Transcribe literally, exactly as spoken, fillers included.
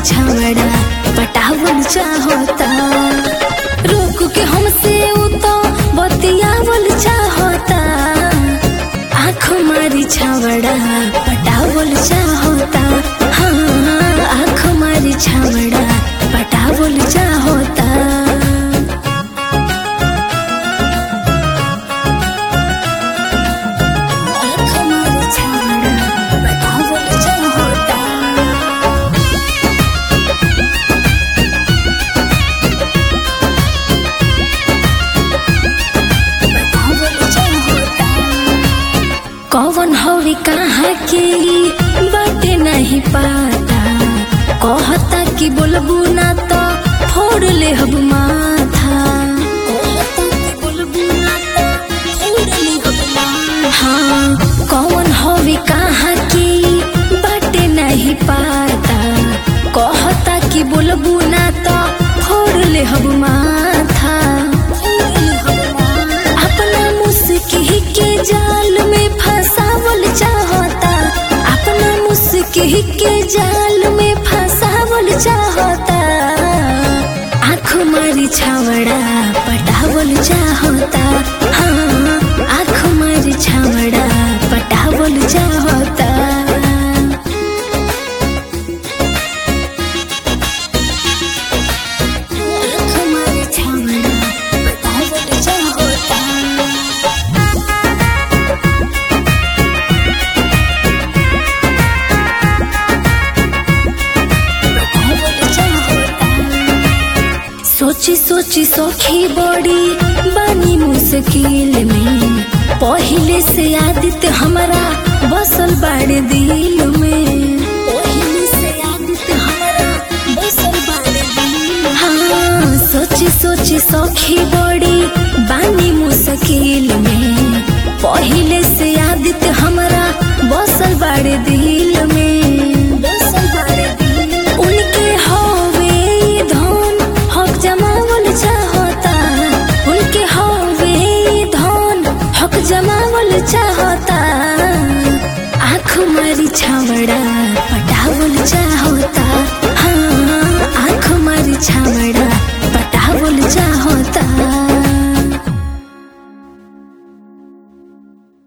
छावड़ा पटावल चाहता, रोक के हमसे उतो बतियावल चाहता। आँख मारी छावड़ा पटावल चाहता, हाँ आँख मारी छावड़ा पटावल चाहता। कौन हवे कहाँ के बाटे नहीं पाता, कहता कि बोलबू ना तो फोड़ ले हब माथा। हाँ कौन हवे कहाँ के बाटे नहीं पाता, कहता कि बोलबू ना तो फोड़ ले हब माथा। अपना मुस्की के जाल में फसावल चाहता, अपना मुस्की के जाल में फसावल चाहता। आँख मारी छावड़ा पटावल चाहता, हाँ आँख मारी छावड़ा पटावल चाहता। सोची सोची सोखी बड़ी बानी मुश्किल में, पहले से आदत हमारा बसल बाड़े दिल में। पहले से आदत हमारा बसल बाड़े दिल में। हाँ सोची सोची सोखी बड़ी बानी मुश्किल में, पहले से आदत हमारा बसल बाड़े दिल में। बसल बाड़े दिल में। उनके हवे धन हक जमावल चाहता, उनके हवे धन हक जमावल चाहता। आँख मारी छावड़ा